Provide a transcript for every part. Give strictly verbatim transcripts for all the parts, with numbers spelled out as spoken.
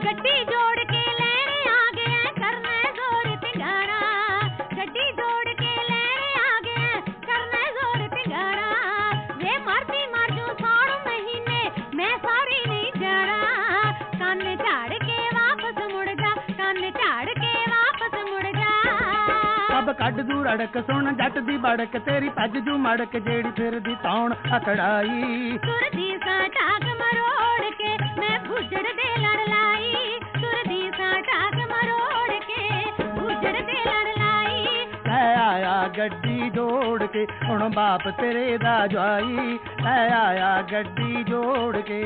गड्डी जोड़ के लेने आ गए करने जोर तिगाड़ा गड्डी जोड़ के लेने आ गए करने जोर तिगाड़ा वे मरती मर जू साड़ महीने मैं सारी नहीं जाना कान झाड़ के वापस मुड़ जा कान झाड़ के वापस मुड़ जा अब कड दू रड़क सुन जट दी बड़क तेरी भज जू मड़क जेड़ी फिरदी तौण अकड़ाई सुरदी सा टाक मरोड़ के मैं भुजड़ दे लड़ लाई सुरदी सा टाक मरोड़ के भुजड़ दे लड़ लाई लै आया गड्डी जोड़ के हुण बाप तेरे दा जवाई लै आया गड्डी जोड़ के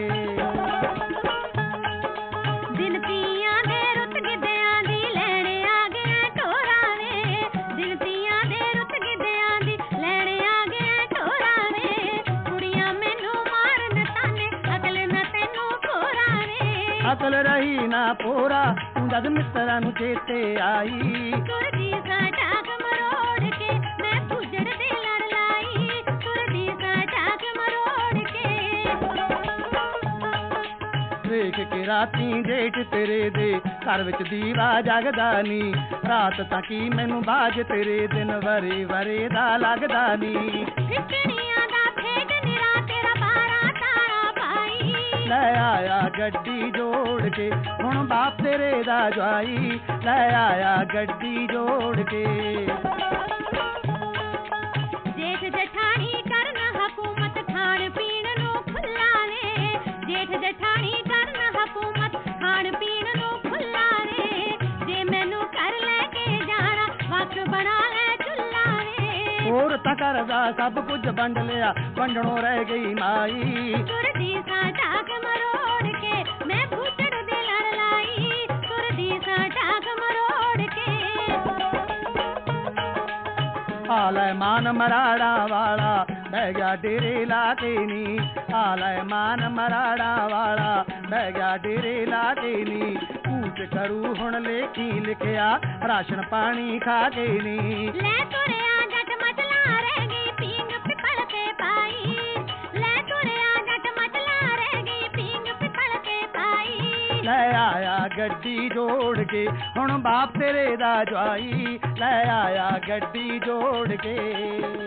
दिन तियां दे रुत गिद्धियां दी लैणे आ गए ढोरा वे दिन तियां दे रुत गिद्धियां दी लैणे आ गए ढोरा वे कुड़ियां मैनू मारन ताने अकल न तैनू खोरा वे अकल रही ना पोरा तू जद मित्तरां नू चेते आई सुरदी सा टाक मरोड़ के मैं भुजड़ दे लड़ लाई सुरदी सा टाक मरोड़ के ਵੇਖ ਕੇ ਰਾਤੀ ਜੇਠ ਤੇਰੇ ਦੇ ਘਰ ਵਿੱਚ ਦੀਵਾ ਜਗਦਾ ਨੀ ਰਾਤ ਤਾਂ ਕੀ ਮੈਨੂੰ ਬਾਜ ਤੇਰੇ ਦਿਨ ਵਰੇ ਵਰੇ ਦਾ ਲੱਗਦਾ ਨੀ ਫਿੱਕਣੀਆਂ ਦਾ ਫੇਟ ਨਿਰਾ ਤੇਰਾ ਬਾਰਾ ਤਾਰਾ ਪਾਈ ਲੈ ਆਇਆ ਗੱਡੀ ਜੋੜ ਕੇ ਹੁਣ ਬਾਪ ਤੇਰੇ ਦਾ ਜਵਾਈ ਲੈ ਆਇਆ ਗੱਡੀ ਜੋੜ ਕੇ ਜੇਠ ਜਠਾਣੀ ਕਰਨ ਹਕੂਮਤ ਖਾਣ ਪੀਣ ਨੂੰ ਖੁੱਲਾ ਵੇ ਜੇਠ ਜਠਾਣੀ ਕਰਨ ਹਕੂਮਤ ਖਾਣ ਪੀਣ ਨੂੰ ਖੁੱਲਾ ਵੇ ਜੇ ਮੈਨੂੰ ਕਰ ਲੈ ਕੇ ਜਾਣਾ ਵਕ ਬਣਾ ਲੈ ਚੁੱਲਾ ਵੇ ਹੋਰ ਤਾਂ ਕਰਦਾ ਸਭ ਕੁਝ ਵੰਡ ਲਿਆ ਵੰਡਣੋਂ ਰਹਿ ਗਈ ਮਾਈ ਸੁਰਦੀ ਸਾ ਟਾਕ ਮਰੋੜ ਕੇ ਮੈਂ ਭੁੱਜੜ ਦੇ ਲੜ ਲਾਈ ਸੁਰਦੀ ਸਾ ਟਾਕ ਮਰੋੜ ਕੇ ਆਲੇ ਮਾਨ ਮਰਾੜਾ ਵਾਲਾ ਬਹਿ ਗਿਆ ਡੇਰੇ ਲਾ ਕੇ ਨੀ ਆਲੇ ਮਾਨ ਮਰਾੜਾ ਵਾਲਾ ਬਹਿ ਗਿਆ ਡੇਰੇ ਲਾ ਕੇ ਨੀ ਕੂਚ ਕਰੂ ਹੁਣ ਲੇਖੀ ਲਿਖਿਆ ਰਾਸ਼ਨ ਪਾਣੀ ਖਾ ਕੇ ਨੀ ਲੈ ਤੁਰਿਆ ਜੱਟ ਮਚਲਾ ਰਹਿ ਗਈ ਪੀਂਗ ਪਿੱਪਲ ਤੇ ਪਾਈ ਲੈ ਤੁਰਿਆ ਜੱਟ ਮਚਲਾ ਰਹਿ ਗਈ ਪੀਂਗ ਪਿੱਪਲ ਤੇ ਪਾਈ ਲੈ ਆਇਆ ਗੱਡੀ ਜੋੜ ਕੇ ਹੁਣ ਬਾਪ ਤੇਰੇ ਦਾ ਜਵਾਈ ਲੈ ਆਇਆ ਗੱਡੀ ਜੋੜ ਕੇ